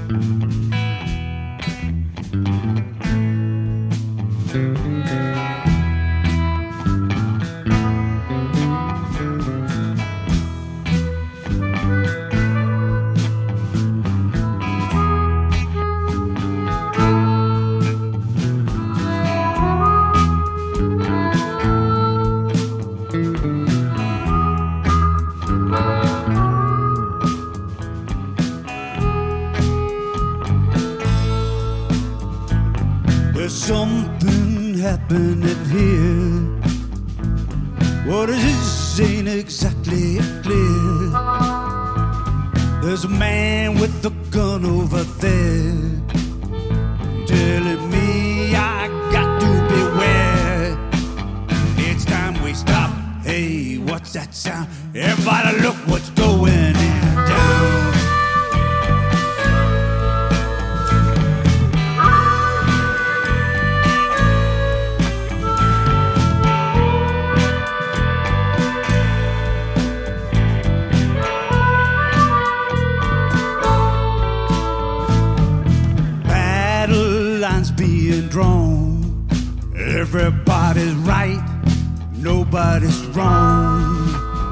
Something happening here. What it is ain't exactly clear. There's a man with a gun over there telling me I got to beware. It's time we stop. Hey, what's that sound? Everybody look what's going down. Being drawn, everybody's right, nobody's wrong.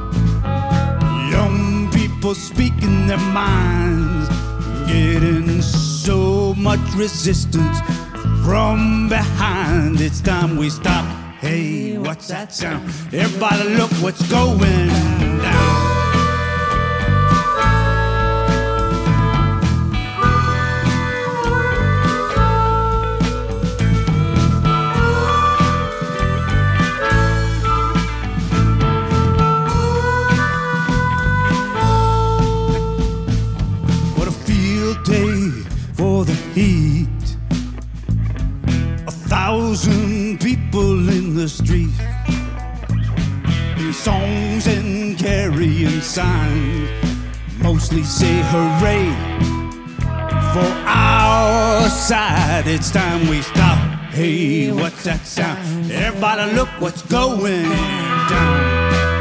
Young people speaking their minds, getting so much resistance from behind. It's time we stop. Hey, what's that sound? Everybody look what's going down. For the heat, 1,000 people in the street, songs and carrying signs, mostly say hooray for our side. It's time we stop. Hey, what's that sound? Everybody look what's going down.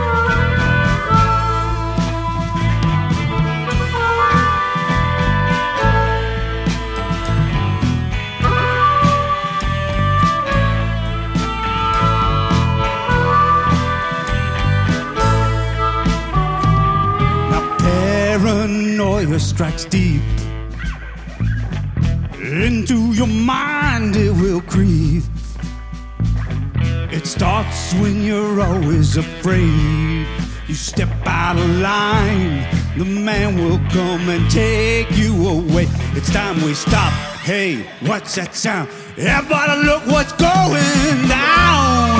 Paranoia strikes deep into your mind, it will creep. It starts when you're always afraid. You step out of line, the man will come and take you away. It's time we stop. Hey, what's that sound? Everybody look what's going down.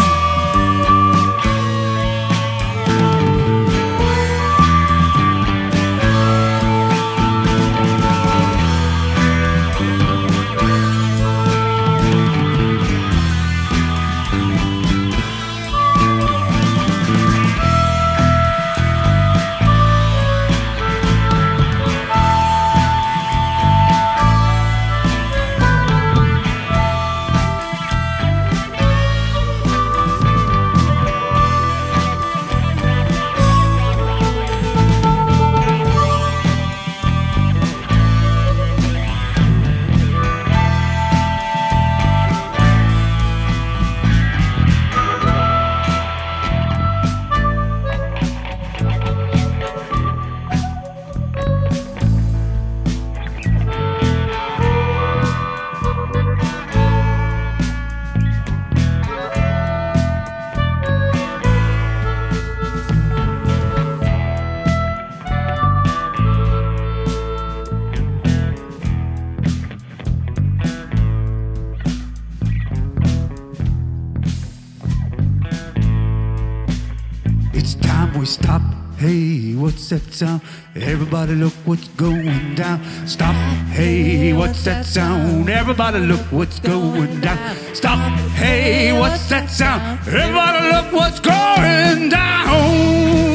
We stop. Hey, what's that sound? Everybody look what's going down. Stop. Hey, what's that sound? Everybody look what's going down. Stop. Hey, what's that sound? Everybody look what's going down.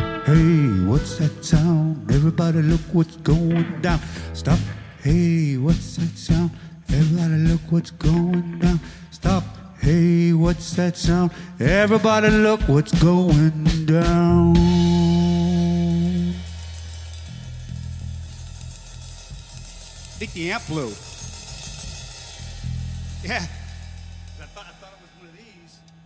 hey, what's that sound? Everybody look what's going down. Stop, hey, what's that sound? Everybody look what's going down. Stop, hey, what's that sound? Everybody look what's going down. I think the amp blew. Yeah. I thought it was one of these.